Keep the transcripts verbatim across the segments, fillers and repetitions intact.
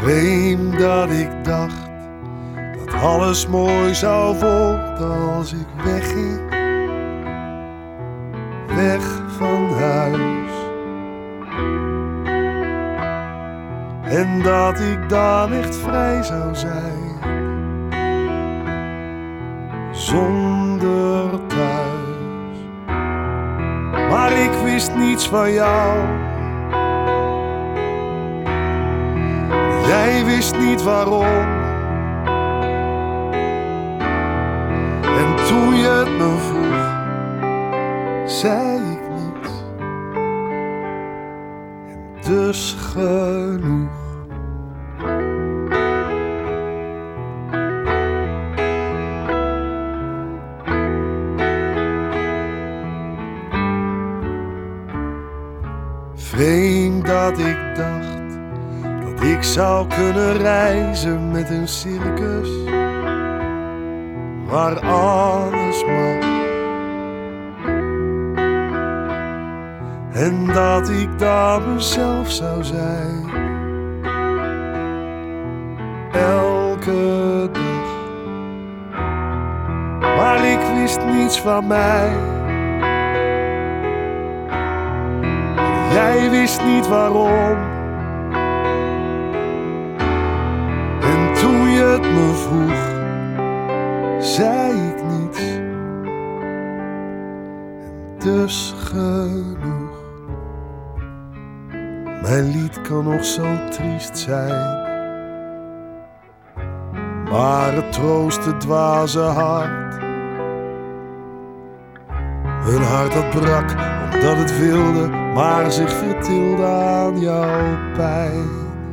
Vreemd dat ik dacht dat alles mooi zou worden als ik wegging, weg van huis. En dat ik dan echt vrij zou zijn, zonder thuis. Maar ik wist niets van jou, jij wist niet waarom. En toen je het me vroeg, zei ik niets. En dus genoeg. Vreemd dat ik dacht dat ik zou kunnen reizen met een circus waar alles mag. En dat ik daar mezelf zou zijn, elke dag. Maar ik wist niets van mij, jij wist niet waarom. En toen je het me vroeg, zei ik niets. En dus genoeg. Mijn lied kan nog zo triest zijn, maar het troost het dwaze hart. Een hart dat brak omdat het wilde, maar zich vertilde aan jouw pijn.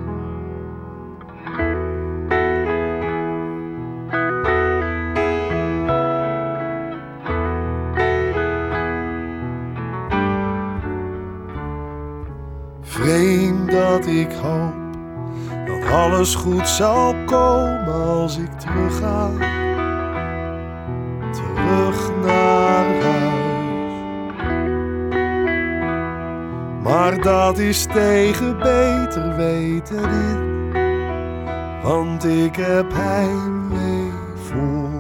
Vreemd dat ik hoop dat alles goed zal komen als ik terug ga, terug naar huis. Maar dat is tegen beter weten in, want ik heb heimwee voor